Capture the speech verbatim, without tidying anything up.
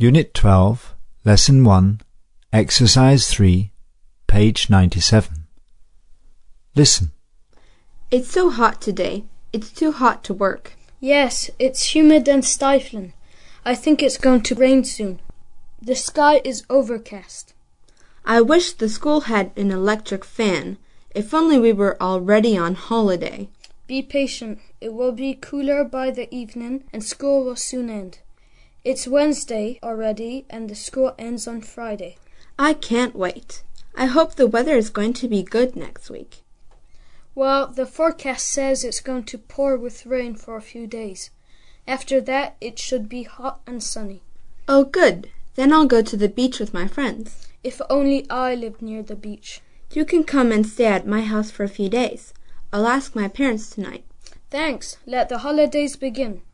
Unit twelve, Lesson one, Exercise three, page ninety-seven. Listen. It's so hot today. It's too hot to work. Yes, it's humid and stifling. I think it's going to rain soon. The sky is overcast. I wish the school had an electric fan. If only we were already on holiday. Be patient. It will be cooler by the evening and school will soon end. It's Wednesday already and the school ends on Friday. I can't wait. I hope the weather is going to be good next week. Well, the forecast says it's going to pour with rain for a few days. After that, it should be hot and sunny. Oh, good. Then I'll go to the beach with my friends. If only I lived near the beach. You can come and stay at my house for a few days. I'll ask my parents tonight. Thanks. Let the holidays begin.